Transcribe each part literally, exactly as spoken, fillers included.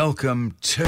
Welcome to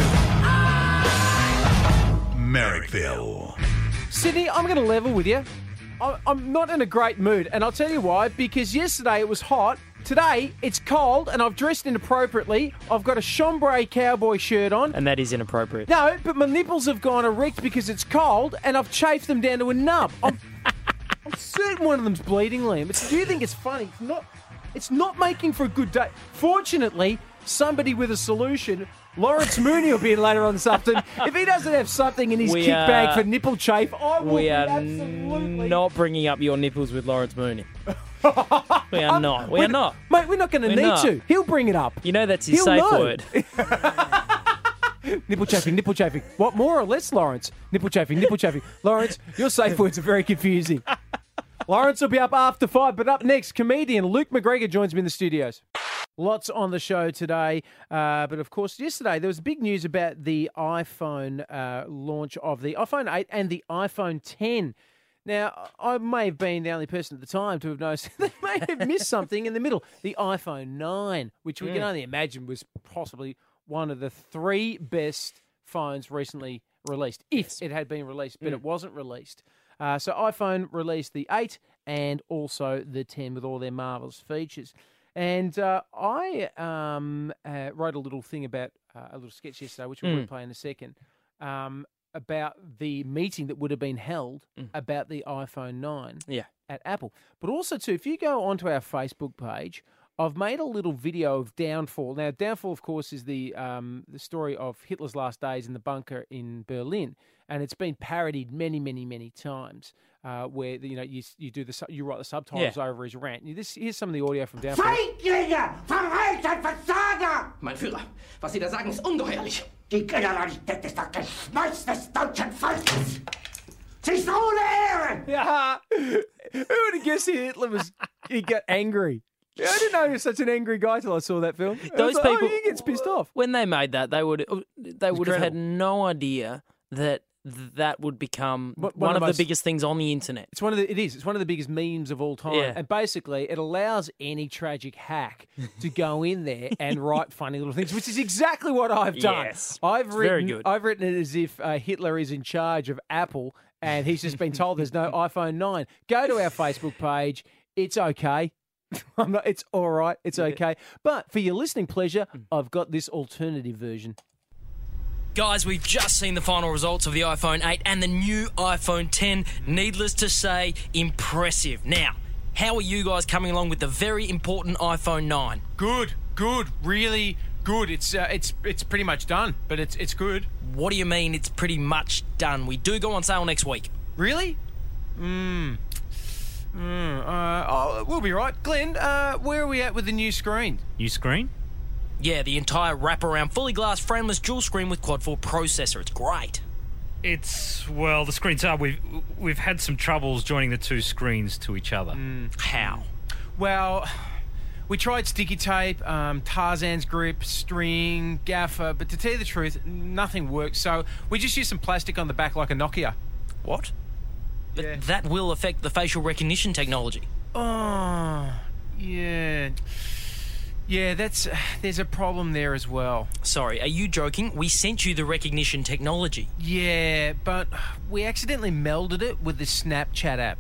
Merrickville. Sydney, I'm going to level with you. I- I'm not in a great mood, and I'll tell you why. Because yesterday it was hot. Today it's cold, and I've dressed inappropriately. I've got a chambray cowboy shirt on. And that is inappropriate. No, but my nipples have gone erect because it's cold, and I've chafed them down to a nub. I'm, I'm certain one of them's bleeding, Liam. But do you think it's funny? It's not. It's not making for a good day. Fortunately, somebody with a solution. Lawrence Mooney will be in later on this afternoon. If he doesn't have something in his We kit are- bag for nipple chafe, I will We be are absolutely not bringing up your nipples with Lawrence Mooney. We are I'm- not. We we're- are not. Mate, we're not going to We're need not. to. He'll bring it up. You know that's his He'll safe know. word. Nipple chafing, nipple chafing. What, more or less, Lawrence? Nipple chafing, nipple chafing. Lawrence, your safe words are very confusing. Lawrence will be up after five, but up next, comedian Luke McGregor joins me in the studios. Lots on the show today, uh, but of course, yesterday there was big news about the iPhone uh, launch of the iPhone eight and the iPhone ten. Now, I may have been the only person at the time to have noticed they may have missed something in the middle. The iPhone nine, which we can only imagine was possibly one of the three best phones recently released, if it had been released, but it wasn't released. Uh, so iPhone released the eight and also the ten with all their marvellous features. And uh, I um, uh, wrote a little thing about, uh, a little sketch yesterday, which we're going to play in a second, um, about the meeting that would have been held about the iPhone nine Yeah. at Apple. But also, too, if you go onto our Facebook page, I've made a little video of Downfall. Now, Downfall, of course, is the um, the story of Hitler's last days in the bunker in Berlin, and it's been parodied many, many, many times. Uh, where you know you you do the su- you write the subtitles Yeah. over his rant. This here's some of the audio from Downfall. Feiglinge! Verreiter Versager! Mein Führer, was Sie da sagen, ist ungeheuerlich. Die Generalität ist das Geschmeiß des deutschen Volkes! Sie ist ohne Ehre! Yeah, who would have guessed Hitler was he got angry? Yeah, I didn't know he was such an angry guy till I saw that film. I Those was like, people- oh, he gets pissed off. When they made that, they would they would have had incredible. no idea that that would become What- one, one of of the most- biggest things on the internet. It's one of the it is. It's one of the biggest memes of all time. Yeah. And basically it allows any tragic hack to go in there and write funny little things, which is exactly what I've done. Yes. I've It's written very good. I've written it as if uh, Hitler is in charge of Apple and he's just been told there's no iPhone nine. Go to our Facebook page. It's okay. I'm not, it's all right. It's okay. But for your listening pleasure, I've got this alternative version. Guys, we've just seen the final results of the iPhone eight and the new iPhone ten. Needless to say, impressive. Now, how are you guys coming along with the very important iPhone nine? Good, good, really good. It's uh, it's it's pretty much done, but it's it's good. What do you mean it's pretty much done? We do go on sale next week. Really? Hmm. Mm, uh, oh, we'll be right. Glenn, uh, where are we at with the new screen? New screen? Yeah, the entire wraparound, fully glass, frameless dual screen with quad four processor. It's great. It's, well, the screens are. We've, we've had some troubles joining the two screens to each other. How? Well, we tried sticky tape, um, Tarzan's grip, string, gaffer, but to tell you the truth, nothing worked. So we just used some plastic on the back like a Nokia. What? But Yeah. that will affect the facial recognition technology. Oh, yeah. Yeah, that's there's a problem there as well. Sorry, are you joking? We sent you the recognition technology. Yeah, but we accidentally melded it with the Snapchat app.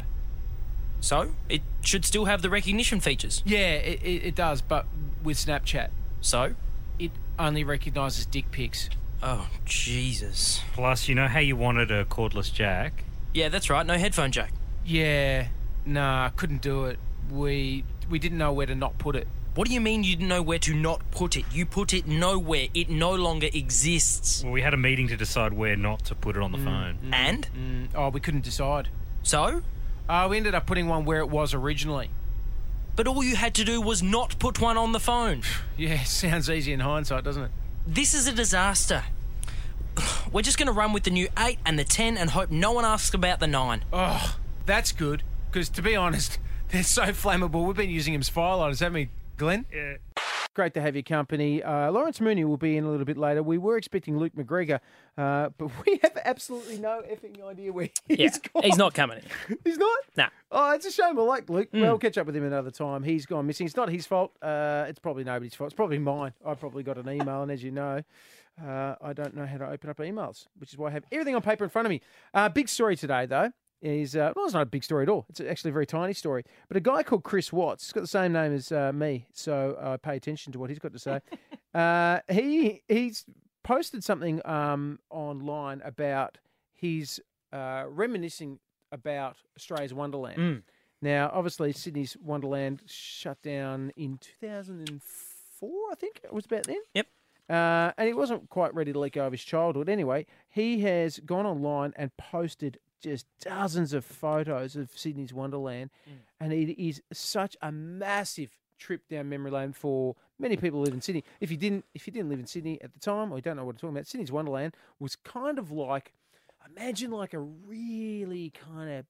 So, it should still have the recognition features. Yeah, it, it, it does, but with Snapchat. So? It only recognises dick pics. Oh, Jesus. Plus, you know how you wanted a cordless jack? Yeah, that's right, no headphone jack. Yeah, nah, couldn't do it. We we didn't know where to not put it. What do you mean you didn't know where to not put it? You put it nowhere. It no longer exists. Well, we had a meeting to decide where not to put it on the phone. And? Mm, oh, we couldn't decide. So? Uh, we ended up putting one where it was originally. But all you had to do was not put one on the phone. Yeah, sounds easy in hindsight, doesn't it? This is a disaster. We're just going to run with the new eight and the ten and hope no one asks about the nine. Oh, that's good, because to be honest, they're so flammable. We've been using them as firelighters, haven't we, Glenn? Yeah. great to have your company. Uh, Lawrence Mooney will be in a little bit later. We were expecting Luke McGregor, uh, but we have absolutely no effing idea where he's Yeah, gone. he's not coming in. He's not? Nah. Oh, it's a shame. I like Luke. Well, we'll catch up with him another time. He's gone missing. It's not his fault. Uh, it's probably nobody's fault. It's probably mine. I probably got an email, and as you know, uh, I don't know how to open up emails, which is why I have everything on paper in front of me. Uh, big story today, though. Is uh, well, it's not a big story at all. It's actually a very tiny story. But a guy called Chris Watts, he's got the same name as uh, me, so I pay attention to what he's got to say. uh, he he's posted something um, online about his uh, reminiscing about Australia's Wonderland. Mm. Now, obviously, Sydney's Wonderland shut down in two thousand four, I think it was about then. Yep. Uh, and he wasn't quite ready to let go of his childhood. Anyway, he has gone online and posted just dozens of photos of Sydney's Wonderland, mm. and it is such a massive trip down memory lane for many people who live in Sydney. If you didn't, if you didn't live in Sydney at the time, or you don't know what I'm talking about, Sydney's Wonderland was kind of like, imagine like a really kind of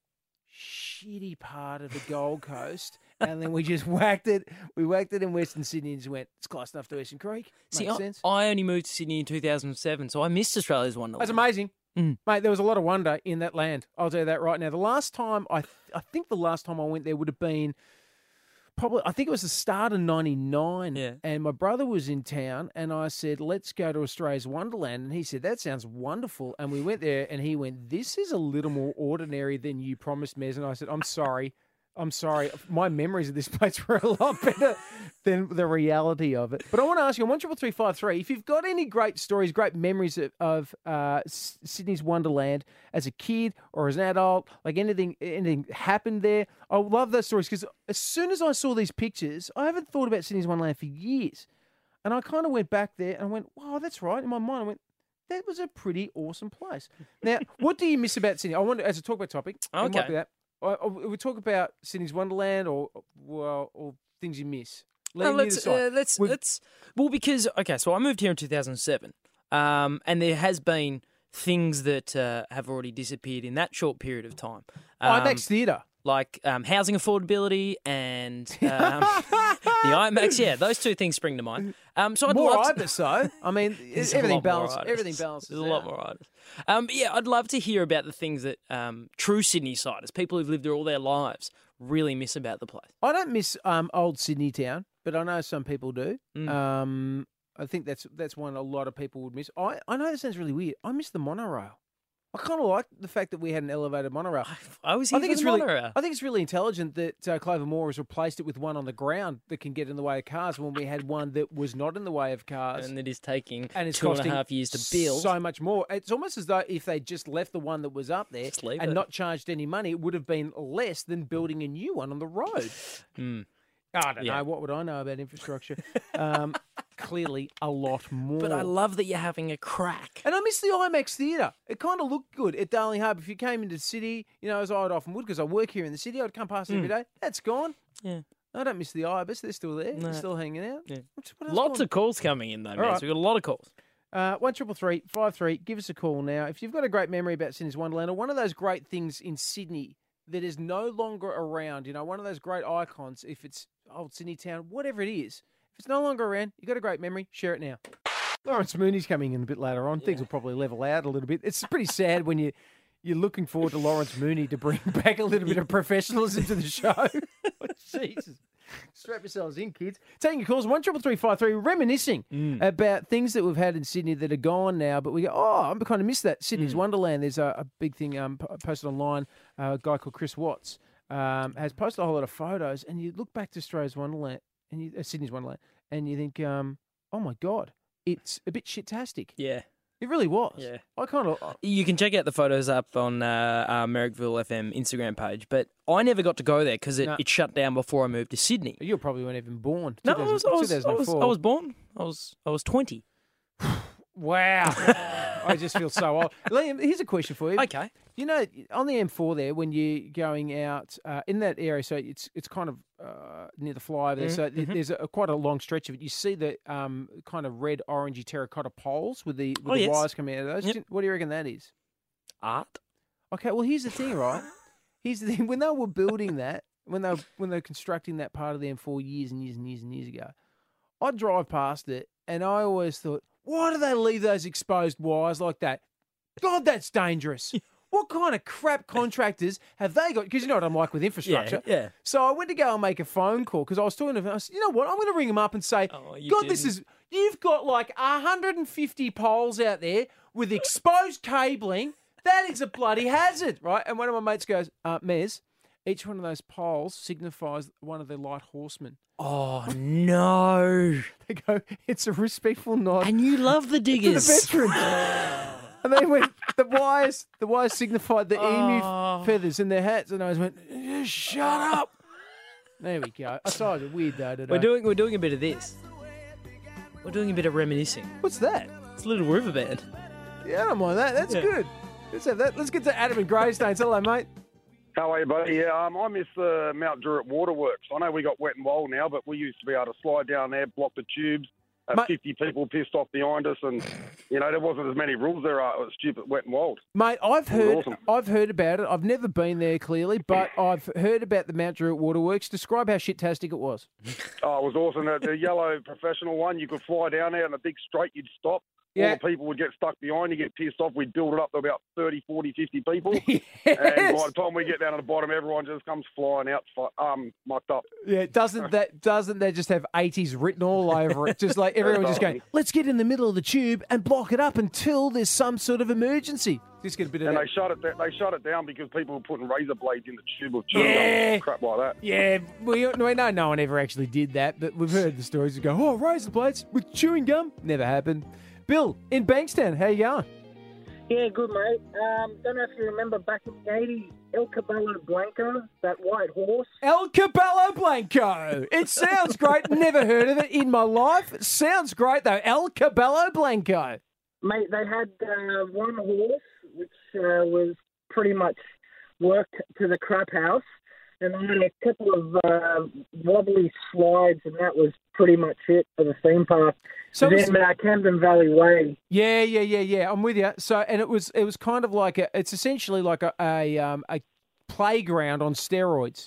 shitty part of the Gold Coast, and then we just whacked it. We whacked it in Western Sydney and just went, it's close enough to Eastern Creek. See, Makes I, sense. I only moved to Sydney in two thousand seven, so I missed Australia's Wonderland. That's amazing. Mm. Mate, there was a lot of wonder in that land. I'll tell you that right now. The last time, I th- I think the last time I went there would have been probably, I think it was the start of ninety-nine. Yeah. And my brother was in town, and I said, let's go to Australia's Wonderland. And he said, that sounds wonderful. And we went there, and he went, this is a little more ordinary than you promised, Mez. And I said, I'm sorry. I'm sorry. My memories of this place were a lot better than the reality of it. But I want to ask you on one triple three five three if you've got any great stories, great memories of, of uh, S- Sydney's Wonderland as a kid or as an adult, like anything anything happened there. I love those stories because as soon as I saw these pictures, I haven't thought about Sydney's Wonderland for years, and I kind of went back there and I went, "Wow, that's right." In my mind, I went, "That was a pretty awesome place." Now, what do you miss about Sydney? I want to, as a talk about topic. It might Okay. be that. I, I, we talk about Sydney's Wonderland or well, or things you miss. No, Leave let's, me uh, let's, We've- let's, well, because, okay, so I moved here in two thousand seven, um, and there has been things that uh, have already disappeared in that short period of time. Um, IMAX Theatre. Like um, housing affordability and um, the IMAX, yeah, those two things spring to mind. Um, so I'd More love to, artists, though. I mean, There's a everything lot more balances. artists. Everything balances. There's a lot out. more artists. Um, but yeah, I'd love to hear about the things that um, true Sydney-siders, people who've lived there all their lives, really miss about the place. I don't miss um, old Sydney town, but I know some people do. Mm. Um, I think that's that's one a lot of people would miss. I, I know this sounds really weird. I miss the monorail. I kind of like the fact that we had an elevated monorail. I was I here think for it's the really, monorail. I think it's really intelligent that uh, Clover Moore has replaced it with one on the ground that can get in the way of cars when we had one that was not in the way of cars. And it is taking and it's two and a costing half years to build. so much more. It's almost as though if they just left the one that was up there Just leave and it. not charged any money, it would have been less than building a new one on the road. Mm. I don't Yeah. know. What would I know about infrastructure? um, clearly, a lot more. But I love that you're having a crack. And I miss the IMAX Theatre. It kind of looked good at Darling Harbour. If you came into the city, you know, as I often would, because I work here in the city, I'd come past it every day. That's gone. Yeah. I don't miss the Ibis. They're still there. No. They're still hanging out. Yeah. What's- what else Lots going of calls coming in, though, man. right. We've got a lot of calls. Uh, one triple three five three. Give us a call now if you've got a great memory about Sydney's Wonderland or one of those great things in Sydney that is no longer around. You know, one of those great icons. If it's old Sydney town, whatever it is, if it's no longer around, you got a great memory. Share it now. Lawrence Mooney's coming in a bit later on. Things will probably level out a little bit. It's pretty sad when you you're looking forward to Lawrence Mooney to bring back a little bit of professionalism to the show. Jesus. Strap yourselves in, kids. Taking your calls, one triple three five three, reminiscing Mm. about things that we've had in Sydney that are gone now, but we go, oh, I kind of missed that. Sydney's Mm. Wonderland. There's a, a big thing um, p- posted online. Uh, a guy called Chris Watts um, has posted a whole lot of photos, and you look back to Australia's Wonderland, and you, uh, Sydney's Wonderland, and you think, um, oh my God, it's a bit shit-tastic. Yeah. It really was. Yeah. I kind of... You can check out the photos up on uh, our Merrickville F M Instagram page, but I never got to go there because it, No. it shut down before I moved to Sydney. You probably weren't even born. No, I two thousand was, I, was, I, was, two thousand four. I was born. I was I was twenty. Wow. I just feel so old. Liam, here's a question for you. Okay. You know, on the M four there, when you're going out uh, in that area, so it's it's kind of uh, near the flyover there, so th- there's a, quite a long stretch of it. You see the um, kind of red, orangey terracotta poles with the, with Oh, the yes. wires coming out of those. Yep. What do you reckon that is? Art. Okay, well, here's the thing, right? Here's the thing. When they were building that, when they were, when they were constructing that part of the M four years and years and years and years ago, I'd drive past it, and I always thought, why do they leave those exposed wires like that? God, that's dangerous. What kind of crap contractors have they got? Because you know what I'm like with infrastructure. Yeah, yeah. So I went to go and make a phone call because I was talking to them. I said, you know what? I'm going to ring them up and say, Oh, you God, this didn't. is, you've got like one hundred fifty poles out there with exposed cabling. That is a bloody hazard, right? And one of my mates goes, uh, Mez, each one of those poles signifies one of the light horsemen. Oh, no. They go, it's a respectful nod And you love the to the diggers. veterans. And they went, the wires, the wires signified the emu Oh. f- feathers in their hats. And I was went, "Just shut up. There we go. I saw it weird though today. We're doing we're doing a bit of this. We're doing a bit of reminiscing. What's that? It's a little river band. Yeah, I don't mind that. That's Yeah. good. Let's have that. Let's get to Adam and Greystanes. Hello, mate. How are you, buddy? Yeah, um, I miss the Mount Druitt Waterworks. I know we got Wet and Wild now, but we used to be able to slide down there, block the tubes, have Mate- fifty people pissed off behind us, and, you know, there wasn't as many rules there are. It was stupid Wet and Wild. Mate, I've It was heard awesome. I've heard about it. I've never been there clearly, but I've heard about the Mount Druitt Waterworks. Describe how shit-tastic it was. Oh, it was awesome. The, the yellow professional one, you could fly down there in a big straight, you'd stop. Yeah. All the people would get stuck behind you, get pissed off. We'd build it up to about thirty, forty, fifty people. Yes. And by the time we get down to the bottom, everyone just comes flying out, fu- um, mucked up. Yeah, doesn't that doesn't that just have eighties written all over it? Just like everyone just going, let's get in the middle of the tube and block it up until there's some sort of emergency. Just get a bit of And that. they shut it. da- They shut it down because people were putting razor blades in the tube of chewing gum Yeah. and crap like that. Yeah, we, we know no one ever actually did that, but we've heard the stories that go, oh, razor blades with chewing gum. Never happened. Bill, in Bankstown, how you going? Yeah, good, mate. Um, don't know if you remember back in the eighties, El Cabello Blanco, that white horse. El Cabello Blanco. It sounds great. Never heard of it in my life. It sounds great, though. El Cabello Blanco. Mate, they had uh, one horse, which uh, was pretty much worked to the crap house, and I had a couple of uh, wobbly slides, and that was pretty much it for the theme park. So then was- uh, Camden Valley Way. Yeah, yeah, yeah, yeah. I'm with you. So, and it was it was kind of like a. It's essentially like a a, um, a playground on steroids.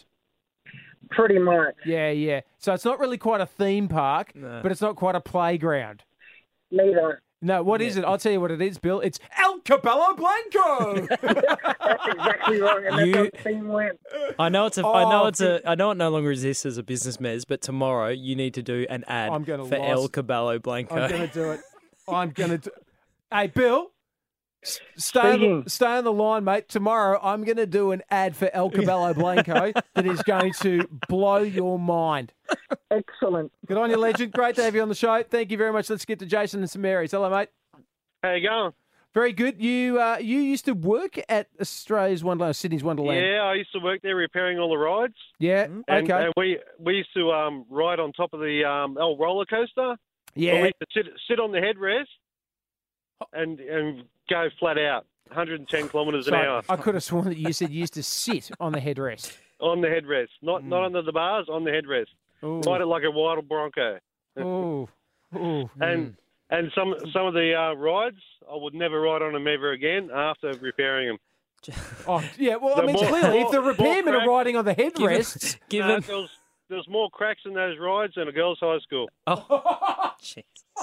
Pretty much. Yeah, yeah. So it's not really quite a theme park, No. but it's not quite a playground. Neither. No, what is it? I'll tell you what it is, Bill. It's El Cabello Blanco. That's exactly right, and that's You- how the theme went. I know it's a. I know Oh, it's a. I know it no longer exists as a business, Mez. But tomorrow you need to do an ad I'm gonna for lice- El Cabello Blanco. I'm going to do it. I'm going to do Hey, Bill, s- stay on, Speaking. the, stay on the line, mate. Tomorrow I'm going to do an ad for El Cabello Blanco that is going to blow your mind. Excellent. Good on you, legend. Great to have you on the show. Thank you very much. Let's get to Jason and St Mary's. Hello, mate. How you going? Very good. You uh, you used to work at Australia's Wonderland, Sydney's Wonderland. Yeah, I used to work there repairing all the rides. Yeah. And, Okay. and we we used to um, ride on top of the um, El roller coaster. Yeah. And we used to sit sit on the headrest and and go flat out, one hundred ten kilometres an So hour I could have sworn that you said you used to sit on the headrest. on the headrest, not not under the bars, on the headrest. Ooh. Ride it like a wild bronco. Ooh. Ooh. And and some some of the uh, rides, I would never ride on them ever again after repairing them. Oh, yeah. Well, I The mean, more- clearly, if the more- repairmen more are crack- riding on the headrest, Give No, them. there was, there was more cracks in those rides than a girls' high school. Oh, Jesus.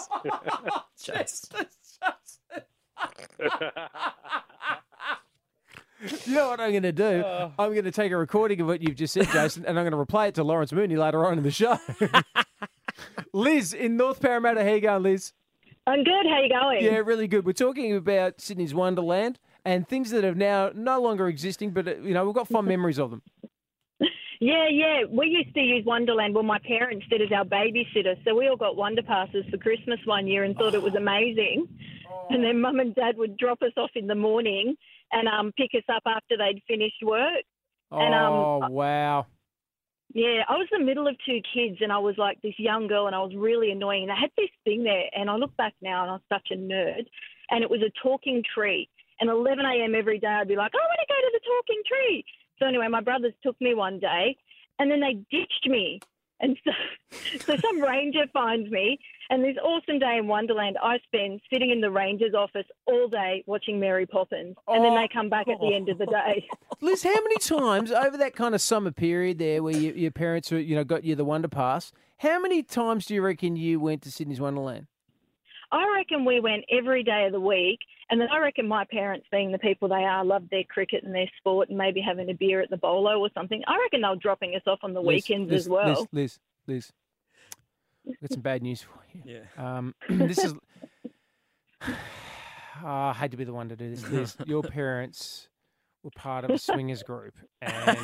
you know what I'm going to do? I'm going to take a recording of what you've just said, Jason, and I'm going to replay it to Lawrence Mooney later on in the show. Liz in North Parramatta, how you going, Liz? I'm good. How you going? Yeah, really good. We're talking about Sydney's Wonderland and things that are now no longer existing, but, uh, you know, we've got fond memories of them. Yeah, yeah. We used to use Wonderland. Well, my parents did as our babysitter, so we all got Wonder Passes for Christmas one year and thought it was amazing. And then Mum and Dad would drop us off in the morning and um, pick us up after they'd finished work. And, um, Oh, wow. Yeah, I was the middle of two kids, and I was like this young girl, and I was really annoying. And I had this thing there, and I look back now, and I was such a nerd. And it was a talking tree. And eleven a.m. every day, I'd be like, I want to go to the talking tree. So anyway, my brothers took me one day, and then they ditched me. And so, So some ranger finds me, and this awesome day in Wonderland, I spend sitting in the ranger's office all day watching Mary Poppins, and then they come back at the end of the day. Liz, how many times over that kind of summer period there where you, your parents were, you know, got you the Wonder Pass, how many times do you reckon you went to Sydney's Wonderland? I reckon we went every day of the week, and then I reckon my parents, being the people they are, loved their cricket and their sport and maybe having a beer at the bolo or something. I reckon they were dropping us off on the Liz, weekends Liz, as well. Liz, Liz, Liz, I've got some bad news for you. Yeah. Um, this is... Oh, I hate to be the one to do this, Liz. Your parents were part of a swingers group, and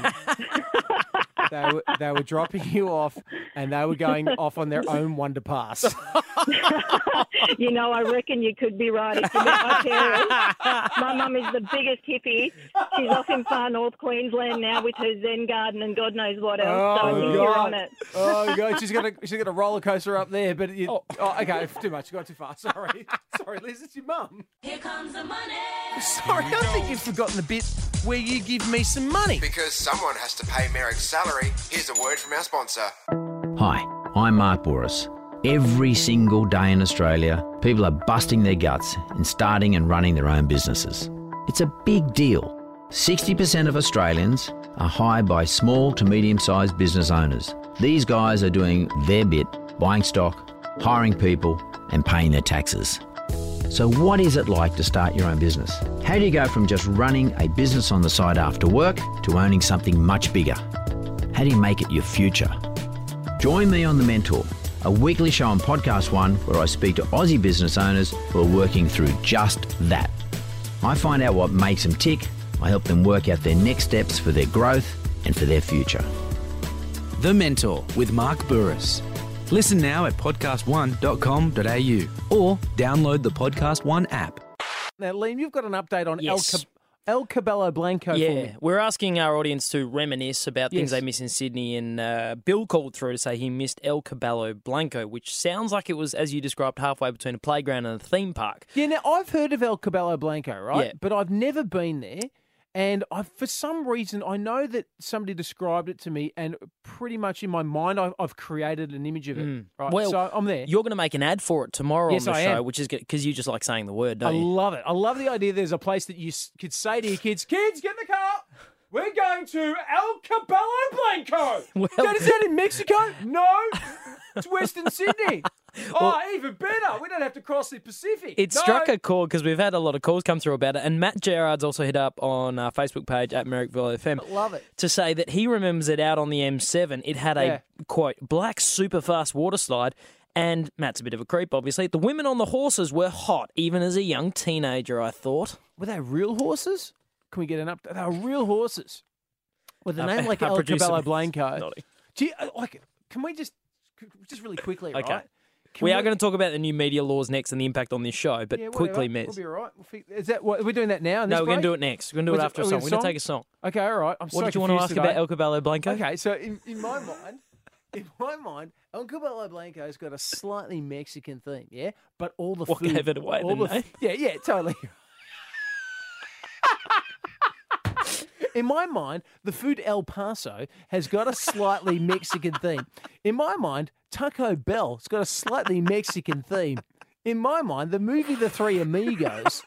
they were, they were dropping you off, and they were going off on their own Wonder Pass. You know, I reckon you could be right. If you met my parents, my mum is the biggest hippie. She's off in far north Queensland now with her Zen garden and God knows what else. Oh, so I think God. you're on it. Oh, God, she's got a she's got a roller coaster up there, but you, oh. oh, okay, too much, got too far. Sorry, sorry, Liz, it's your mum. Here comes the money. Sorry, I think you've forgotten the bit where you give me some money. Because someone has to pay Merrick's salary. Here's a word from our sponsor. Hi, I'm Mark Bouris. Every single day in Australia, people are busting their guts in starting and running their own businesses. It's a big deal. sixty percent of Australians are hired by small to medium-sized business owners. These guys are doing their bit, buying stock, hiring people, and paying their taxes. So what is it like to start your own business? How do you go from just running a business on the side after work to owning something much bigger? How do you make it your future? Join me on The Mentor, a weekly show on Podcast One where I speak to Aussie business owners who are working through just that. I find out what makes them tick, I help them work out their next steps for their growth and for their future. The Mentor with Mark Bouris. Listen now at podcast one dot com dot a u or download the Podcast One app. Now, Liam, you've got an update on Yes. El, Cab- El Cabello Blanco. For Yeah, me. we're asking our audience to reminisce about things Yes. they miss in Sydney, and uh, Bill called through to say he missed El Cabello Blanco, which sounds like it was, as you described, halfway between a playground and a theme park. Yeah, now I've heard of El Cabello Blanco, right? Yeah. But I've never been there. And I, for some reason, I know that somebody described it to me, and pretty much in my mind, I've, I've created an image of it. Mm. Right, Well, so I'm there. You're going to make an ad for it tomorrow Yes, on the I show, am. which is because you just like saying the word, I don't you? love it. I love the idea there's a place that you s- could say to your kids, kids, get in the car. We're going to El Cabello Blanco. That is that in Mexico? No. It's Western Sydney. Oh, even better. We don't have to cross the Pacific. It No. struck a chord because we've had a lot of calls come through about it, and Matt Gerard's also hit up on our Facebook page at Merrickville F M. Love it. To say that he remembers it out on the M seven. It had a, Yeah. quote, black super fast water slide, and Matt's a bit of a creep, obviously. The women on the horses were hot, even as a young teenager, I thought. Were they real horses? Can we get an update? They were real horses. With a Our- name like our El producer Cabello is Blanco. nodding. Do you, uh, like, can we just, just really quickly, Okay. right? Can We are going to talk about the new media laws next and the impact on this show, but Yeah, quickly, whatever. Mez. We'll be all right. We'll fi- Is that what, are we doing that now? in No, this we're going to break? do it next. We're going to do Was it it- after a are we song. gonna We're going to song? take a song. Okay, all right. I'm What so did you want to confused ask about today. El Cabello Blanco? Okay, so in, in my mind, in my mind, El Cabello Blanco's got a slightly Mexican theme, yeah? But all the What food... gave it away, all the the name? Yeah, yeah, totally. In my mind, the food El Paso has got a slightly Mexican theme. In my mind, Taco Bell's got a slightly Mexican theme. In my mind, the movie The Three Amigos...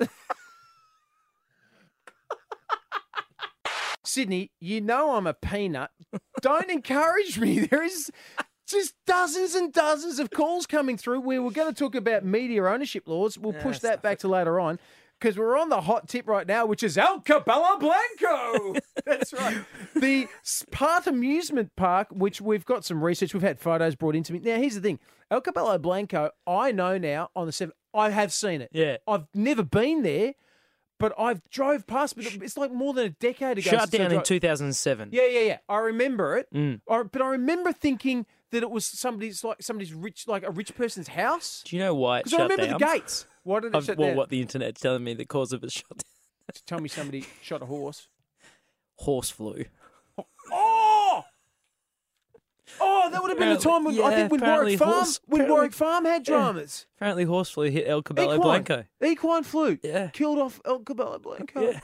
Sydney, you know I'm a peanut. Don't encourage me. There is just dozens and dozens of calls coming through where we're going to talk about media ownership laws. We'll push that back to later on because we're on the hot tip right now, which is El Cabello Blanco. That's right. The Parth Amusement Park, which we've got some research. We've had photos brought into me. Now, here's the thing. El Cabello Blanco, I know now on the seventh. I have seen it. Yeah. I've never been there. But I've drove past, but it's like more than a decade ago. Shut since I down in drove- two thousand seven. Yeah, yeah, yeah. I remember it. Mm. I, but I remember thinking that it was somebody's like somebody's rich, like a rich person's house. Do you know why it Because shut I remember down? the gates. Why did it I've- shut well, down? what the internet's telling me the cause of it shut down. Tell me somebody shot a horse. Horse flu. Oh! Oh, that would have been the time when I Yeah, think when apparently Warwick Farm, horse- when apparently- Warwick Farm had Yeah. dramas. Apparently horse flu hit El Cabello Equine. Blanco. Equine flu. Yeah. Killed off El Cabello Blanco. Yeah.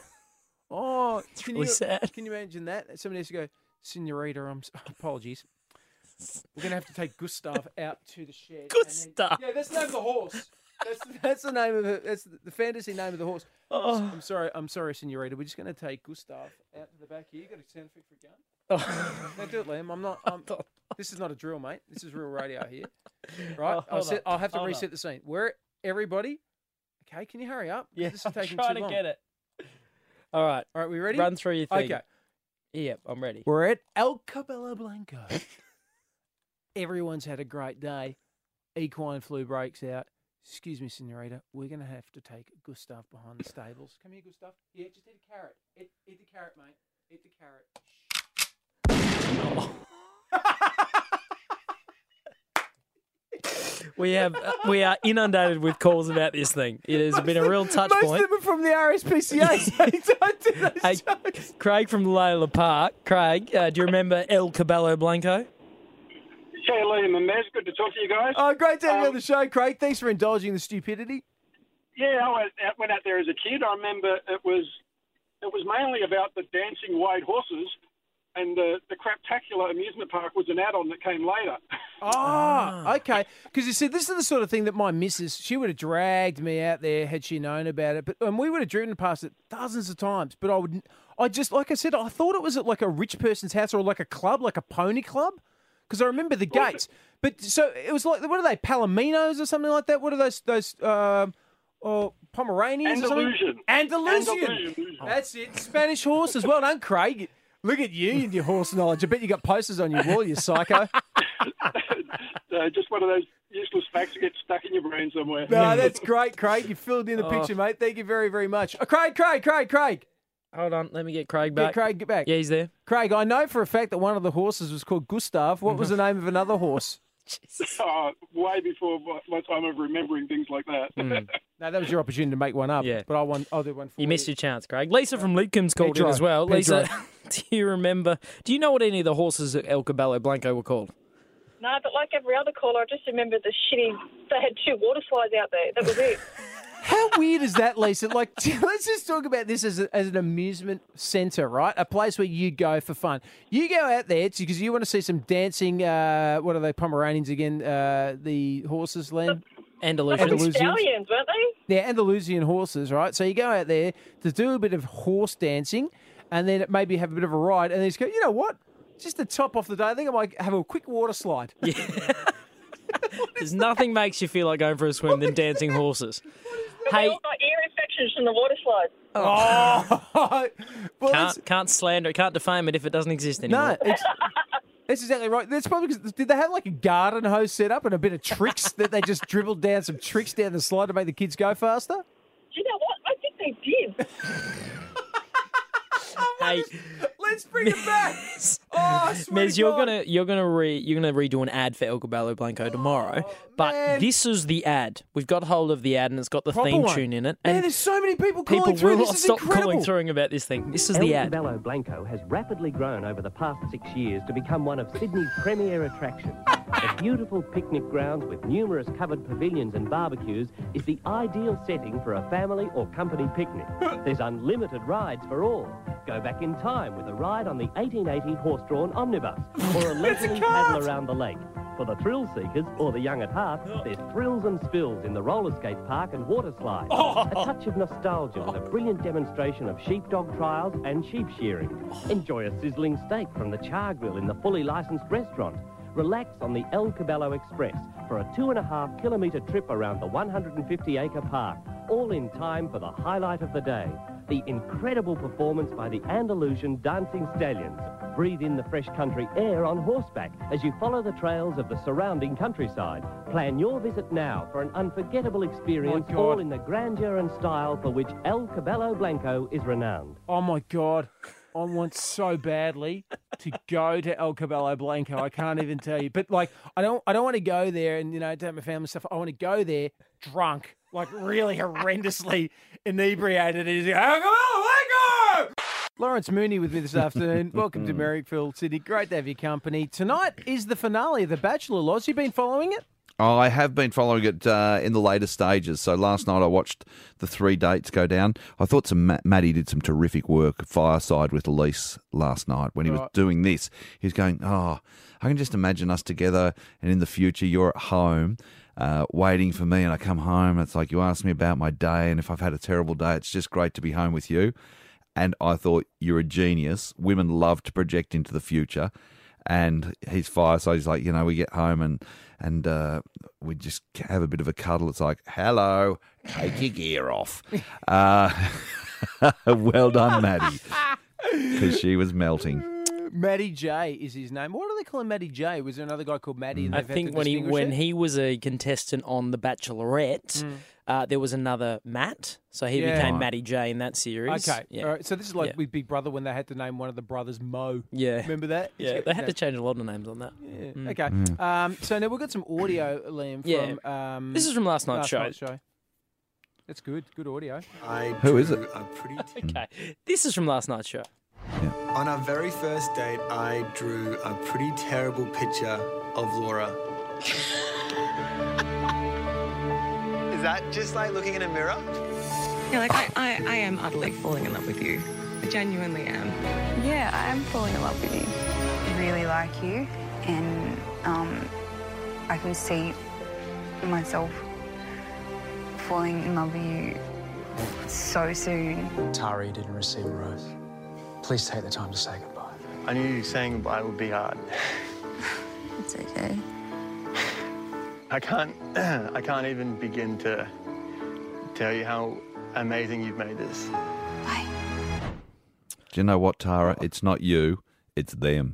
Oh, it's really sad. Can you imagine that? Somebody has to go, Senorita, I'm s- apologies. We're going to have to take Gustav out to the shed. Gustav. Yeah, that's the name of the horse. That's, that's the name of it. That's the fantasy name of the horse. Oh. I'm sorry. I'm sorry, Senorita. We're just going to take Gustav out to the back here. You got a sound effect for a gun? Oh. No, do it, Liam. I'm not. I'm, this is not a drill, mate. This is real radio here. Right? Oh, I'll, hold set, up, I'll have to hold reset up. the scene. Where everybody? Okay, can you hurry up? Yeah, this is I'm taking trying too to long. get it. All right. All right, we ready? Run through your thing. Okay. Yep, I'm ready. We're at El Cabello Blanco. Everyone's had a great day. Equine flu breaks out. Excuse me, Senorita. We're going to have to take Gustav behind the stables. Come here, Gustav. Yeah, just eat a carrot. Eat, eat the carrot, mate. Eat the carrot. We have uh, we are inundated with calls about this thing. It has been a real touch Most point. of them are from the R S P C A. So don't do those Hey, jokes. Craig from Layla Park. Craig, uh, do you remember El Cabello Blanco? Hey, Liam and Mez, good to talk to you guys. Oh, great to have you Um, on the show, Craig. Thanks for indulging the stupidity. Yeah, I went out, went out there as a kid. I remember it was it was mainly about the dancing white horses, and the the Craptacular amusement park was an add-on that came later. Oh, okay. Because you see, this is the sort of thing that my missus, she would have dragged me out there had she known about it. But and we would have driven past it dozens of times. But I would, I just, like I said, I thought it was at like a rich person's house or like a club, like a pony club. Because I remember the gates. But so it was like, what are they, Palominos or something like that? What are those, those, um, or Pomeranians or something? Andalusian. Andalusian. Andalusian. That's it. Spanish horses. Well done, Craig. Look at you and your horse knowledge. I bet you got posters on your wall, you psycho. Uh, just one of those useless facts that get stuck in your brain somewhere. No, that's great, Craig. You filled in the Oh. picture, mate. Thank you very, very much. Oh, Craig, Craig, Craig, Craig. Hold on, let me get Craig Get back. Craig, get back. Yeah, he's there. Craig, I know for a fact that one of the horses was called Gustav. What was the name of another horse? Uh, way before my, my time of remembering things like that. No, that was your opportunity to make one up. Yeah. But I want, I'll do one for You you. missed your chance, Craig. Lisa from Lidcombe's called Pedro. in as well. Pedro. Lisa, do you remember? Do you know what any of the horses at El Cabello Blanco were called? No, but like every other caller, I just remember the shitty. They had two water slides out there. That was it. How weird is that, Lisa? Like, let's just talk about this as, a, as an amusement centre, right? A place where you go for fun. You go out there because you want to see some dancing, uh, what are they, Pomeranians again? Uh, the horses, Len? Andalusians. They were stallions, weren't they? They're Andalusian horses, right? So you go out there to do a bit of horse dancing and then maybe have a bit of a ride and then just go, you know what? Just to top off the day, I think I might have a quick water slide. Yeah. There's nothing makes you feel like going for a swim than dancing horses. They Hey, all got ear infections from the water slides. Oh, well, that's- can't, can't slander it, can't defame it if it doesn't exist anymore. no, it's, that's exactly right. That's probably because, did they have like a garden hose set up and a bit of tricks that they just dribbled down some tricks down the slide to make the kids go faster? You know what? I think they did. Hey, Let's bring it back. Oh, I swear Mez, to you're God. gonna you're gonna re you're gonna redo an ad for El Cabello Blanco tomorrow. but man. this is the ad. We've got hold of the ad and it's got the Proper theme one. tune in it. Man, And there's so many people people calling through. will This not is stop incredible. calling through about this thing. This is El the ad. Cabello Blanco has rapidly grown over the past six years to become one of Sydney's premier attractions. A beautiful picnic grounds with numerous covered pavilions and barbecues is the ideal setting for a family or company picnic. There's unlimited rides for all. Go back in time with a ride on the eighteen eighty horse-drawn omnibus or a leisurely paddle around the lake. For the thrill seekers or the young at heart, there's thrills and spills in the roller skate park and water slide. A touch of nostalgia with a brilliant demonstration of sheepdog trials and sheep shearing. Enjoy a sizzling steak from the char grill in the fully licensed restaurant. Relax on the El Cabello Express for a two and a half kilometre trip around the one hundred fifty acre park, all in time for the highlight of the day, the incredible performance by the Andalusian Dancing Stallions. Breathe in the fresh country air on horseback as you follow the trails of the surrounding countryside. Plan your visit now for an unforgettable experience, Oh, God. all in the grandeur and style for which El Cabello Blanco is renowned. Oh my God. I want so badly to go to El Cabello Blanco. I can't even tell you. But like, I don't, I don't want to go there and, you know, take my family stuff. I want to go there drunk, like really horrendously inebriated. And just go, El Cabello Blanco! Lawrence Mooney with me this afternoon. Welcome to Merrickville, Sydney. Great to have your company. Tonight is the finale of The Bachelor, Loz. You been following it? Oh, I have been following it uh, in the later stages. So last night I watched the three dates go down. I thought some Ma- Maddie did some terrific work fireside with Elise last night when he was Right. doing this. He was going, oh, I can just imagine us together, and in the future you're at home uh, waiting for me, and I come home. It's like you ask me about my day, and if I've had a terrible day, it's just great to be home with you. And I thought, you're a genius. Women love to project into the future. And his fireside, he's like, you know, we get home and and uh, we just have a bit of a cuddle. It's like, hello, take your gear off. Uh, well done, Maddie, because she was melting. Matty J is his name. Why do they call him Matty J? Was there another guy called Matty? and I they've had think to when he distinguish when it? he was a contestant on The Bachelorette, Mm. uh, there was another Matt, so he Yeah. became Right. Matty J in that series. Okay, yeah. all right. So this is like Yeah. with Big Brother when they had to name one of the brothers Mo. Yeah. Remember that? Yeah, they had to change a lot of names on that. Yeah. Mm. Okay. Mm. Um, so now we've got some audio, Liam. Yeah. From, um, This is from last night's show. night's show. That's good. Good audio. I Who is drew it? A pretty Okay, this is from last night's show. On our very first date, I drew a pretty terrible picture of Laura. Is that just like looking in a mirror? Yeah, like I, I, I am utterly falling in love with you. I genuinely am. Yeah, I am falling in love with you. I really like you, and um, I can see myself falling in love with you so soon. Tara, you didn't receive a rose. Please take the time to say goodbye. I knew saying goodbye would be hard. It's okay. I can't, I can't even begin to tell you how amazing you've made this. Do you know what, Tara? It's not you, it's them.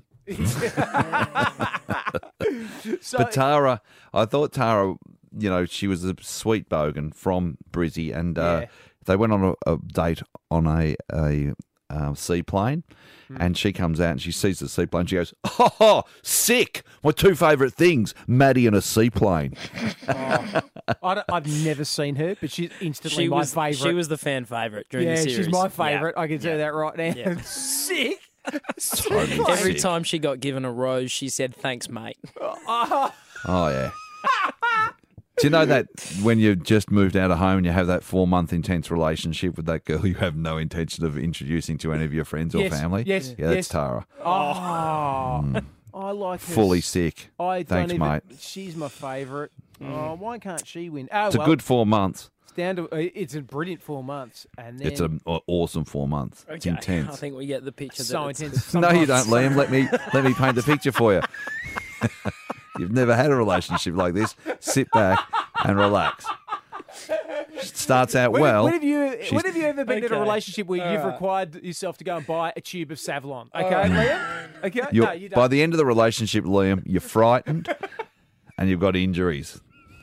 So- but Tara, I thought Tara, you know, she was a sweet bogan from Brizzy, and uh, Yeah. they went on a, a date on a, a uh, seaplane, Hmm. and she comes out and she sees the seaplane. She goes, "Oh, sick! My two favourite things: Maddie and a seaplane." Oh, I don't, I've never seen her, but she's instantly She my was favourite. she was the fan favourite during yeah, the series. she's my Yeah. favourite. I can tell you Yeah. that right now. Yeah. Sick. Totally Every sick. time she got given a rose, she said, "Thanks, mate." Oh, Oh yeah. Do you know that when you just moved out of home and you have that four month intense relationship with that girl you have no intention of introducing to any of your friends or Yes, family? yes, Yeah, that's yes. Tara. Oh, Mm. I like her. Fully sick. I don't Thanks, even, mate. She's my favourite. Oh, why can't she win? Oh, It's well, a good four months. It's down to. It's a brilliant four months, and then It's an awesome four months. It's Okay, intense. I think we get the picture. So that it's- intense. No, you don't, Liam. Let me let me paint the picture for you. You've never had a relationship like this. Sit back and relax. Starts out When, well. when have you she's- when have you ever been in a Okay. relationship where you've All right. required yourself to go and buy a tube of Savlon? Okay, All right. Liam. Okay, You're- no, you don't. by the end of the relationship, Liam, you're frightened and you've got injuries.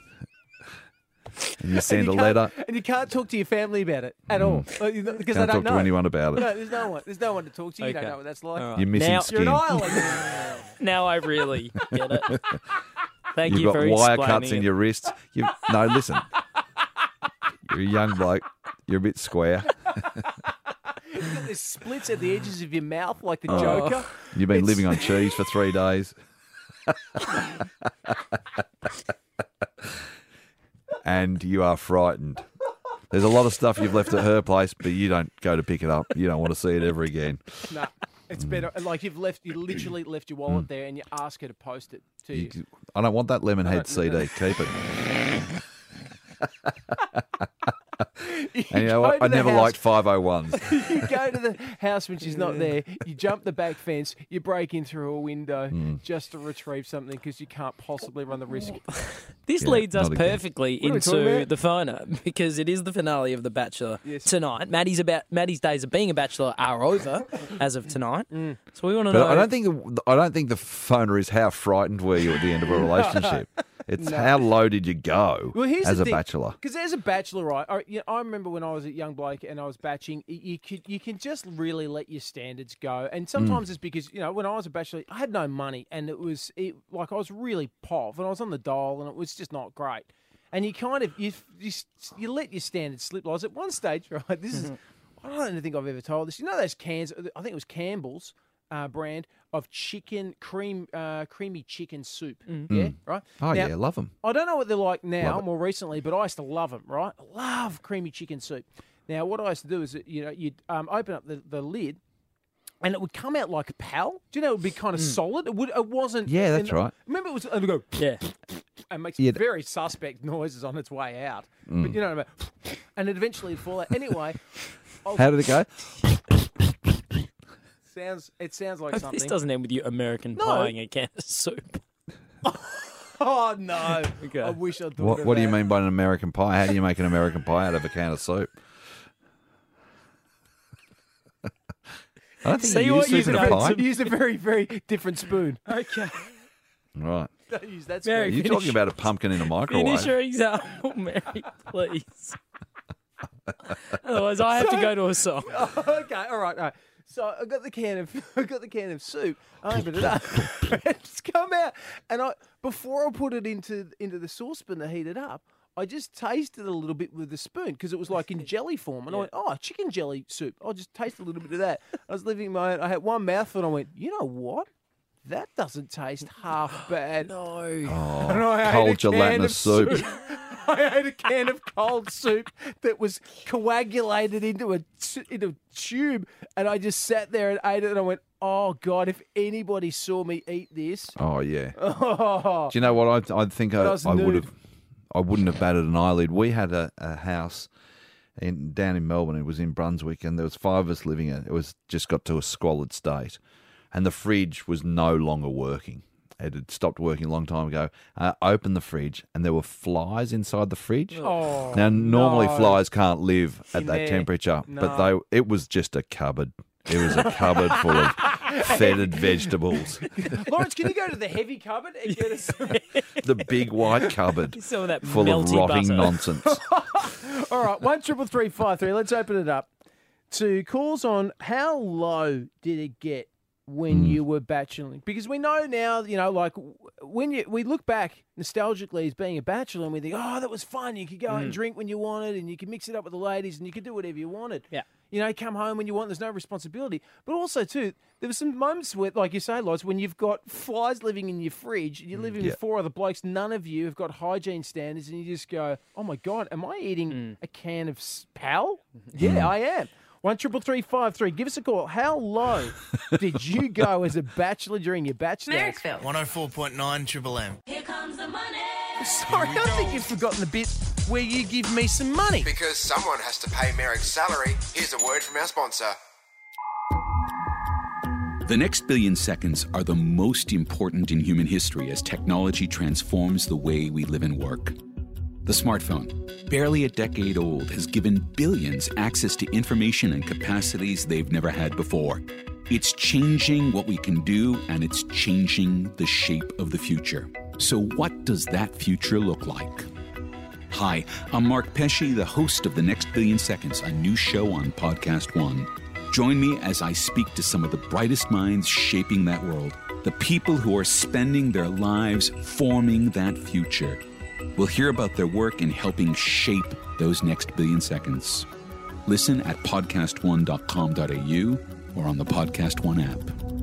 And you send and a you can't- letter. and you can't talk to your family about it at all Like, you know, because Can't they don't talk to know anyone about it. No, there's no one. There's no one to talk to. You don't Okay. know what that's like. All right. You're missing Now- You're an skin. island. Now I really get it. Thank You've you got for wire explaining cuts in it. your wrists. You no, listen. You're a young bloke. You're a bit square. You've got this splits at the edges of your mouth like the Oh. Joker. You've been It's- living on cheese for three days. And you are frightened. There's a lot of stuff you've left at her place, but you don't go to pick it up. You don't want to see it ever again. No, it's better. Like you've left, you literally left your wallet there, and you ask her to post it to you. You- I don't want that Lemonhead don't- C D. Keep it. You And you know go what? to I the never house- liked five oh ones. You go to the house when she's not there. You jump the back fence. You break in through a window Mm. just to retrieve something because you can't possibly run the risk. This Yeah, leads us not again. perfectly What are we talking into about? the phoner because it is the finale of The Bachelor Yes. tonight. Maddie's about Maddie's days of being a bachelor are over as of tonight. Mm. So we want to But know. I don't think the, I don't think the phoner is how frightened were you at the end of a relationship. It's No. how low did you go Well, here's as the a thing, bachelor. Because as a bachelor, right? I, you know, I remember when I was a young bloke and I was batching. y- You could, you can just really let your standards go, and sometimes Mm. it's because you know when I was a bachelor, I had no money, and it was it, like I was really pov, and I was on the dole, and it was just not great. And you kind of you you, you let your standards slip. I was at one stage, right? This is I don't think I've ever told this. You know those cans? I think it was Campbell's uh, brand of chicken cream, uh, creamy chicken soup. Mm. Yeah, Mm. right. Oh, Now, yeah, love them. I don't know what they're like now, Love it. more recently, but I used to love them. Right, love creamy chicken soup. Now, what I used to do is, that, you know, you'd um, open up the, the lid. And it would come out like a pal. Do you know it would be kind of solid? It would. It wasn't. Yeah, that's and- right. Remember, it was. It would go. Yeah. And makes Yeah. very suspect noises on its way out. Mm. But you know what I mean. And it eventually it'd fall out. Anyway. I'll- How did it go? Sounds. It sounds like Hope something. this doesn't end with you American No. pieing a can of soup. Oh no! Okay. I wish I thought. What, of what do you that. mean by an American pie? How do you make an American pie out of a can of soup? I don't think So you you use want soup use in a, a pie. use a very very different spoon. Okay. Right. Don't use that Mary, spoon. You're finish- talking about a pumpkin in a microwave. Finish your example, Mary, please. Otherwise, I have to go to a song. Oh, okay, all right, all right. So I got the can of I got the can of soup. I opened it up. It's come out, and I before I put it into into the saucepan to heat it up, I just tasted a little bit with the spoon because it was like in jelly form, and I went, "Oh, chicken jelly soup." I'll just taste a little bit of that. I was living my own. I had one mouthful, and I went, "You know what? That doesn't taste half bad." No. Oh, And I ate a cold can gelatinous of soup. I ate a can of cold soup that was coagulated into a t- into a tube, and I just sat there and ate it. And I went, "Oh God! If anybody saw me eat this, Oh yeah. oh, Do you know what I I think But I I, was I would nude. have I wouldn't have batted an eyelid. We had a, a house in down in Melbourne. It was in Brunswick, and there was five of us living in it. It was just got to a squalid state, and the fridge was no longer working. It had stopped working a long time ago. I opened the fridge, and there were flies inside the fridge. Oh, now, normally no. flies can't live at In that there. temperature, but No. they it was just a cupboard. It was a cupboard full of fetid vegetables. Lawrence, can you go to the heavy cupboard and get us some? The big white cupboard Some of that full of melty rotting butter. nonsense. All right, one triple three five three. Let's open it up to calls on how low did it get when you were bacheloring? Because we know now, you know, like when you we look back nostalgically as being a bachelor, and we think, oh, that was fun. You could go out and Mm. drink when you wanted, and you could mix it up with the ladies, and you could do whatever you wanted. Yeah. You know, come home when you want. There's no responsibility. But also, too, there were some moments where, like you say, Loz, when you've got flies living in your fridge, and you're living Yeah. with four other blokes, none of you have got hygiene standards, and you just go, oh, my God, am I eating a can of s- Pal? Yeah, I am. One triple three five three. Give us a call. How low did you go as a bachelor during your bachelor days? one oh four point nine Triple M. Here comes the money. Sorry, I think you've forgotten the bit where you give me some money. Because someone has to pay Merrick's salary, here's a word from our sponsor. The next billion seconds are the most important in human history as technology transforms the way we live and work. The smartphone, barely a decade old, has given billions access to information and capacities they've never had before. It's changing what we can do, and it's changing the shape of the future. So what does that future look like? Hi, I'm Mark Pesci, the host of The Next Billion Seconds, a new show on Podcast One. Join me as I speak to some of the brightest minds shaping that world, the people who are spending their lives forming that future. We'll hear about their work in helping shape those next billion seconds. Listen at podcast one dot com dot a u or on the Podcast One app.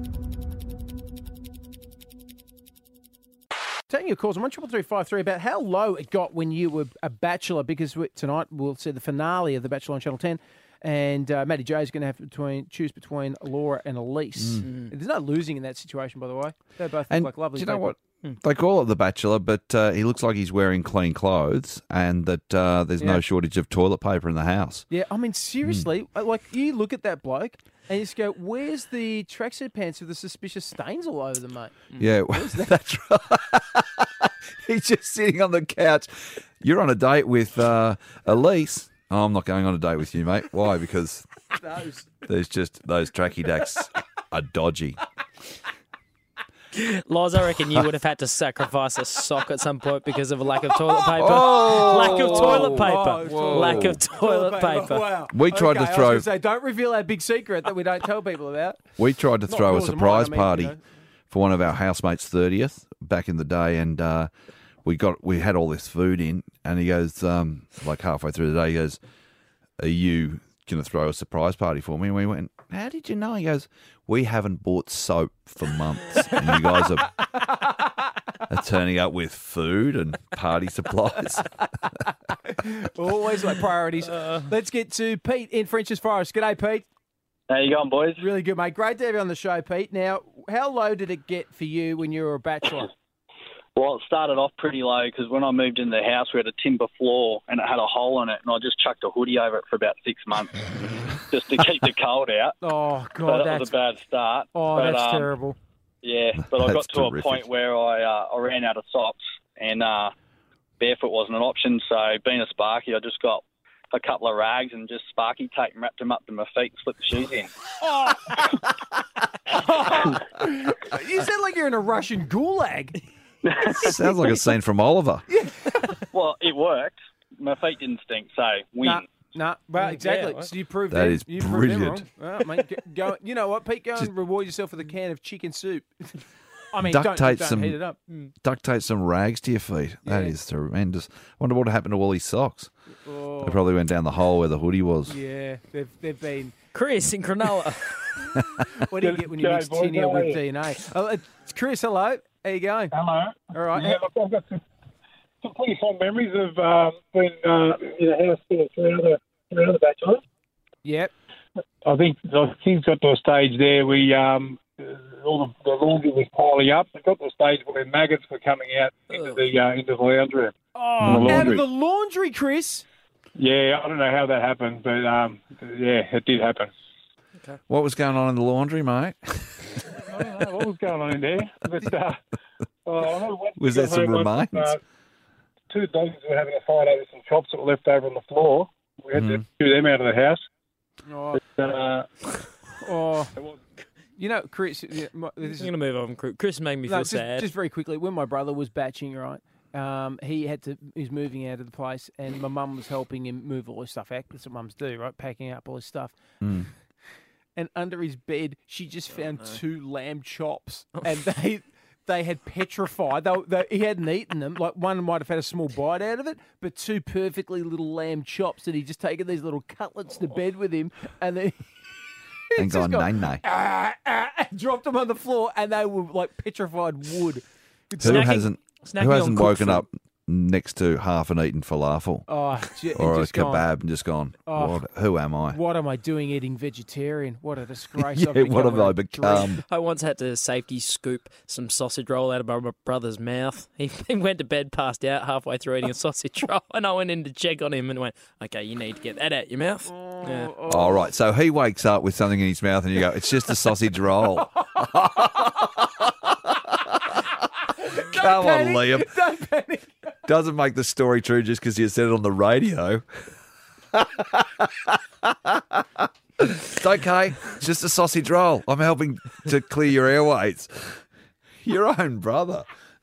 Taking your calls on one triple three five three about how low it got when you were a bachelor, because we, tonight we'll see the finale of The Bachelor on Channel ten, and uh, Matty J is going to have between choose between Laura and Elise. Mm. There's no losing in that situation, by the way. They both look And like lovely do you know people. what? They call it The Bachelor, but uh, he looks like he's wearing clean clothes, and that uh, there's Yeah. no shortage of toilet paper in the house. Yeah, I mean, seriously, Hmm. uh, like you look at that bloke and you just go, where's the tracksuit pants with the suspicious stains all over them, mate? Yeah, that's right. He's just sitting on the couch. You're on a date with uh, Elise. Oh, I'm not going on a date with you, mate. Why? Because Those. there's just those tracky dacks are dodgy. Loz, I reckon you would have had to sacrifice a sock at some point because of a lack of toilet paper. Oh! lack of toilet paper. Whoa. Lack of toilet paper. Wow. We tried Okay, to I was throw- gonna say, don't reveal our big secret that we don't tell people about. We tried to Not throw a yours and surprise mine, I mean, party you know. for one of our housemates' thirtieth back in the day, and uh, we got we had all this food in, and he goes, um, like halfway through the day, he goes, "Are you going to throw a surprise party for me. And we went, how did you know? He goes, we haven't bought soap for months. And you guys are, are turning up with food and party supplies. Always like priorities. Let's get to Pete in French's Forest. G'day, Pete. How you going, boys? Really good, mate. Great to have you on the show, Pete. Now, how low did it get for you when you were a bachelor? Well, it started off pretty low because when I moved into the house, we had a timber floor and it had a hole in it, and I just chucked a hoodie over it for about six months just to keep the cold out. Oh, God, so that that's... was a bad start. Oh, but, that's um, terrible. Yeah, but I got That's to terrific. a point where I uh, I ran out of socks and uh, barefoot wasn't an option. So being a Sparky, I just got a couple of rags and just Sparky tape and wrapped them up to my feet and slipped the shoes in. You sound like you're in a Russian gulag. Sounds like a scene from Oliver. Well, it worked. My feet didn't stink, so win. Nah, nah, well, exactly. Yeah, so you proved That them, is you proved them brilliant. wrong. Well, mate, go, you know what, Pete? Go and reward yourself with a can of chicken soup. I mean, duct don't, tape don't some heat it up. Mm. duct tape some rags to your feet. That Yeah. is tremendous. Wonder what happened to all his socks. Oh. They probably went down the hole where the hoodie was. Yeah, they've they've been. Chris in Cronulla. What do you get when you G'day, mix boys. tinea How are with you? D N A? Oh, it's Chris, hello. How you going? Hello. All right. Yeah, look, I've got some, some pretty fond memories of um, when uh, in a house full of three other, three other bachelors. Yep. I think I think got to a stage there we um, all the, the laundry was piling up. It got to a stage where maggots were coming out into the uh, into the lounge room. Oh, In the out of laundry. the laundry, Chris. Yeah, I don't know how that happened, but um, yeah, it did happen. What was going on in the laundry, mate? I don't know what was going on in there, but uh, uh, I know once Was we there got some home once, remains? Uh, two dogs were having a fight over some chops that were left over on the floor. We had to chew them out of the house. Oh, But, uh, oh. You know, Chris. Yeah, my, this I'm going to move on. Chris Chris made me No, feel just, sad. just very quickly, when my brother was batching, right, um, he had to, he was moving out of the place, and my mum was helping him move all his stuff out. That's what mums do, right? Packing up all his stuff. Mm. And under his bed, she just found two lamb chops, and they they had petrified. They, they, he hadn't eaten them. Like one might have had a small bite out of it, but two perfectly little lamb chops that he just taken these little cutlets to bed with him, and then. And gone, nay, nay. Ah, ah, ah, dropped them on the floor, and they were like petrified wood. Who hasn't snacking who on hasn't cooked woken food. up next to half an eaten falafel Oh, j- or a just gone. kebab and just gone? Oh. What, who am I? What am I doing eating vegetarian? What a disgrace. Yeah, I've what have I become. become? I once had to safety scoop some sausage roll out of my brother's mouth. He, he went to bed, passed out halfway through eating a sausage roll, and I went in to check on him and went, "Okay, you need to get that out your mouth." Yeah. All right, so he wakes up with something in his mouth and you go, it's just a sausage roll. Come on, panic. Liam. Don't panic. Doesn't make the story true just because you said it on the radio. It's okay. It's just a sausage roll. I'm helping to clear your airways. Your own brother.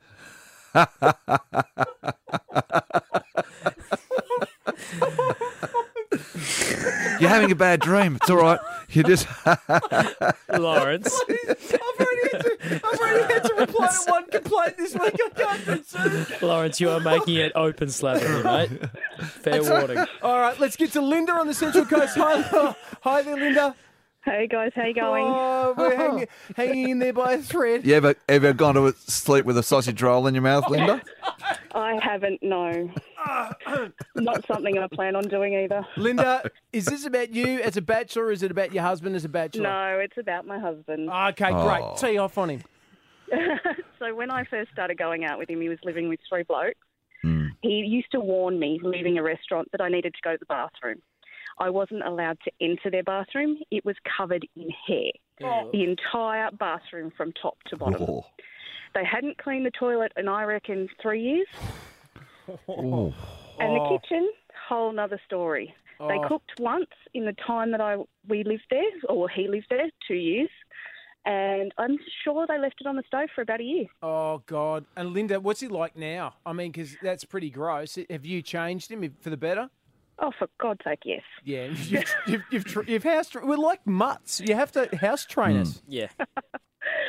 You're having a bad dream. It's all right. You just Lawrence. I've already had to, I've already had to reply to one complaint this week. I can't concern. Lawrence, you are making it open slavely, mate. Fair warning. All right, let's get to Linda on the Central Coast. Hi, hi there, Linda. Hey guys, how you going? Oh, we're hanging, hanging in there by a thread. You ever ever gone to sleep with a sausage roll in your mouth, Linda? I haven't, no. Not something I plan on doing either. Linda, is this about you as a bachelor or is it about your husband as a bachelor? No, it's about my husband. Okay, great. Oh. Tee off on him. So when I first started going out with him, he was living with three blokes. He used to warn me, leaving a restaurant, that I needed to go to the bathroom. I wasn't allowed to enter their bathroom. It was covered in hair. Oh. The entire bathroom from top to bottom. Oh. They hadn't cleaned the toilet in, I reckon, three years. Oh. And the Oh. kitchen, whole nother story. They Oh. cooked once in the time that I we lived there, or he lived there, two years. And I'm sure they left it on the stove for about a year. Oh, God. And Linda, what's he like now? I mean, because that's pretty gross. Have you changed him for the better? Oh, for God's sake, yes. Yeah, you've, you've, you've, tr- you've house tra- we're like mutts. You have to house train us. Yeah.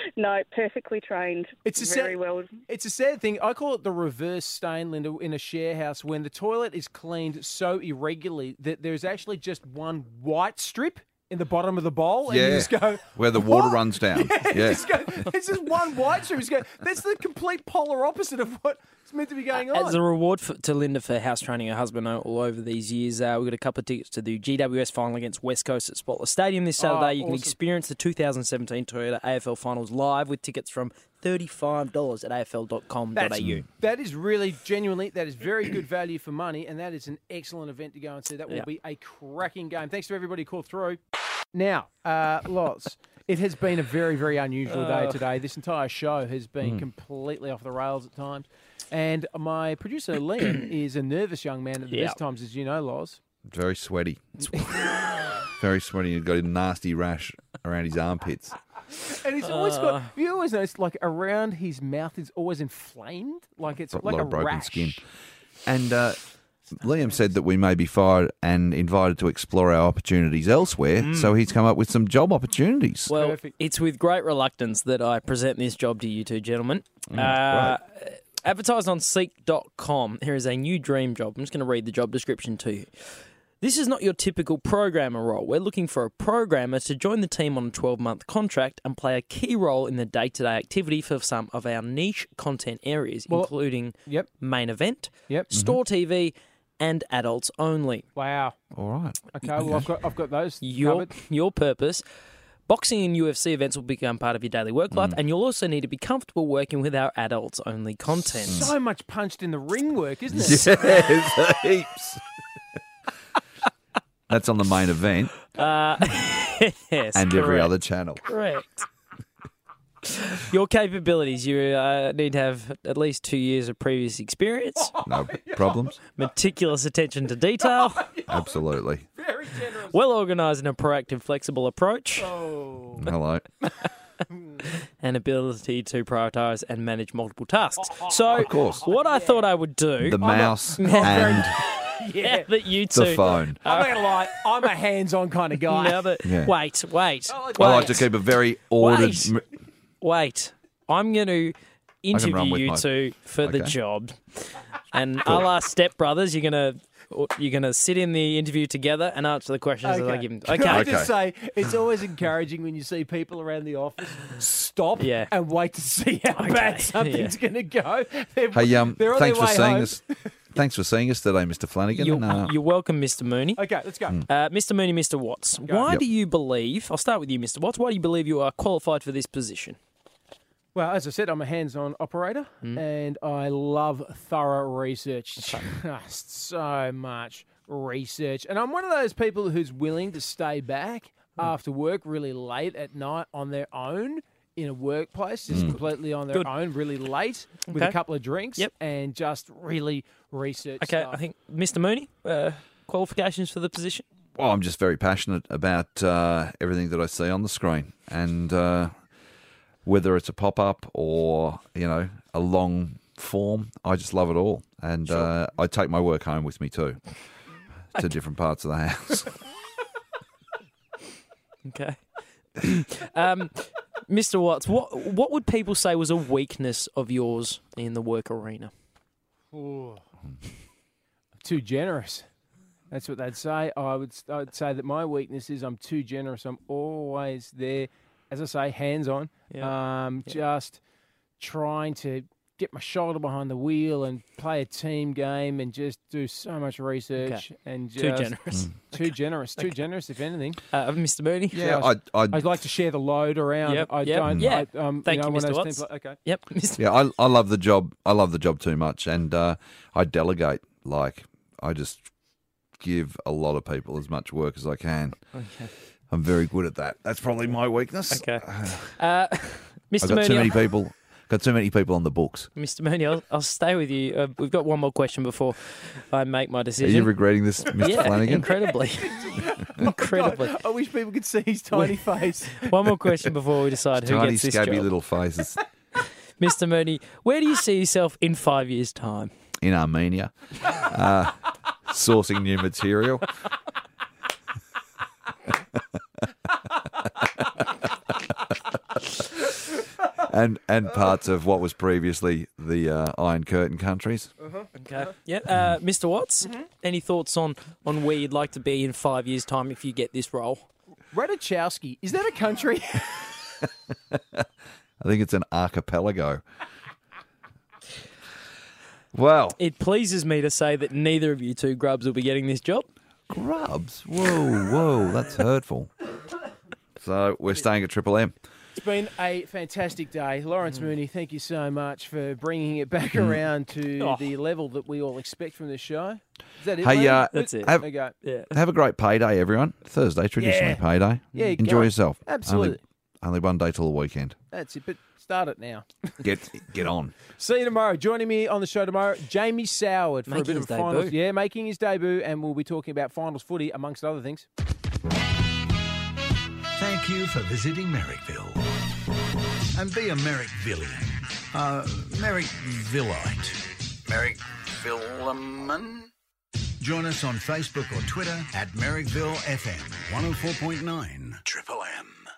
No, perfectly trained. It's a very sad, well. It's a sad thing. I call it the reverse stain, Linda, in a share house when the toilet is cleaned so irregularly that there's actually just one white strip in the bottom of the bowl, and Yeah. you just go Where the water "What?" runs down. Yeah, Yeah. Just go, it's just one white strip. You just go, that's the complete polar opposite of what's meant to be going on. As a reward for, to Linda for house training her husband all over these years, uh, we've got a couple of tickets to the G W S final against West Coast at Spotless Stadium this Saturday. Oh, you can awesome. experience the two thousand seventeen Toyota A F L Finals live with tickets from thirty-five dollars at A F L dot com dot A U. That is really, genuinely, that is very good value for money, and that is an excellent event to go and see. That will Yeah. be a cracking game. Thanks to everybody who called through. Now, uh, Loz, it has been a very, very unusual day Uh. today. This entire show has been Mm. completely off the rails at times. And my producer, Liam, is a nervous young man at the Yeah. best times, as you know, Loz. Very sweaty. Very sweaty. He's got a nasty rash around his armpits. And he's always Uh. got, you always notice, like, around his mouth is always inflamed. Like it's A like lot a of broken rash. skin. And uh, Liam said that we may be fired and invited to explore our opportunities elsewhere. Mm. So he's come up with some job opportunities. Well, it's with great reluctance that I present this job to you two gentlemen. Mm, uh, advertised on seek dot com, here is a new dream job. I'm just going to read the job description to you. This is not your typical programmer role. We're looking for a programmer to join the team on a twelve-month contract and play a key role in the day-to-day activity for some of our niche content areas, Well, including yep. main event, Yep. store T V, and adults only. Wow. All right. Okay, well, I've got, I've got those Your, covered. your purpose. Boxing and U F C events will become part of your daily work life, Mm. and you'll also need to be comfortable working with our adults-only content. So much punched in the ring work, isn't it? Yes, heaps. That's on the main event Uh, yes, and every correct. other channel. Correct. Your capabilities, you uh, need to have at least two years of previous experience. No problems. Meticulous attention to detail. Absolutely. Well organised and a proactive, flexible approach. Oh. Hello. And ability to prioritise and manage multiple tasks. So, Of course. what I thought I would do... The mouse Now and yeah, that you two... the phone. I'm not going to lie, I'm a hands-on kind of guy. Now that, Yeah. Wait, wait, I like to wait. keep a very ordered. Wait. Wait, I'm going to I can run interview with you my- two for the Okay. job, and a la Step Brothers, you're gonna you're gonna sit in the interview together and answer the questions that I give them. Can Okay. I just say, it's always encouraging when you see people around the office stop Yeah. and wait to see how Okay, bad something's yeah. going to go. They're, Hey, um, they're on thanks their for way seeing home. us. Thanks for seeing us today, Mister Flanagan. You're, Uh, you're welcome, Mister Mooney. Okay, let's go. Uh, Mister Mooney, Mister Watts. Why Yep. do you believe? I'll start with you, Mister Watts. Why do you believe you are qualified for this position? Well, as I said, I'm a hands-on operator, Mm. and I love thorough research. Just so much research. And I'm one of those people who's willing to stay back Mm. after work really late at night on their own in a workplace, just Mm. completely on their Good. own, really late with Okay. a couple of drinks Yep. and just really research Okay, stuff. I think Mister Mooney. Uh, qualifications for the position. well, I'm just very passionate about uh, everything that I see on the screen, and uh, whether it's a pop-up or you know a long form, I just love it all, and uh, I take my work home with me too to different parts of the house. Okay. um, Mister Watts, what what would people say was a weakness of yours in the work arena? Ooh. Too generous. That's what they'd say. I would I'd say that my weakness is I'm too generous. I'm always there, as I say, hands on. Yeah. Um, Yeah. Just trying to get my shoulder behind the wheel and play a team game and just do so much research and just Too generous. Too generous. Too generous, if anything. Uh, Mister Mooney? Yeah, Just- I, I, I'd like to share the load around. Yep, I yep, don't. yeah. I, um, Thank know, you, one of Mister those Watts. teams like- okay. Yep. Mister yeah, I, I love the job. I love the job too much, and uh, I delegate. Like I just give a lot of people as much work as I can. Okay. I'm very good at that. That's probably my weakness. Okay. Uh, Mister I've got Mooney, too many I'll- people. Got too many people on the books. Mister Mooney, I'll, I'll stay with you. Uh, we've got one more question before I make my Are decision. you regretting this, Mister Yeah, Flanagan? incredibly. incredibly. God, I wish people could see his tiny face. One more question before we decide who Tiny, gets this scabby job. little faces Mister Mooney, where do you see yourself in five years' time? in Armenia, uh, sourcing new material. and and parts of what was previously the uh, Iron Curtain countries. Uh-huh. Okay. Yeah. Uh, Mister Watts, Mm-hmm. any thoughts on, on where you'd like to be in five years' time if you get this role? Radachowski, is that a country? I think it's an archipelago. Well, It pleases me to say that neither of you two grubs will be getting this job. grubs. Whoa, whoa, that's hurtful. So we're staying at Triple M. It's been a fantastic day. Lawrence Mooney, thank you so much for bringing it back Mm. around to Oh. the level that we all expect from the show. Is that it, Hey, mate? uh, That's it. Have, Okay. Yeah. have a great payday, everyone. Thursday, traditionally Yeah. payday. Yeah, Enjoy go on. yourself. Absolutely. Only, only one day till the weekend. That's it, but start it now. Get get on. See you tomorrow. Joining me on the show tomorrow, Jamie Soward for Making a bit his of a finals. debut. Yeah, making his debut, and we'll be talking about finals footy amongst other things. Thank you for visiting Merrickville. And be a Merrickvillian. Uh, Merrickvillite. Merrickvilleman? Join us on Facebook or Twitter at Merrickville F M one oh four point nine Triple M.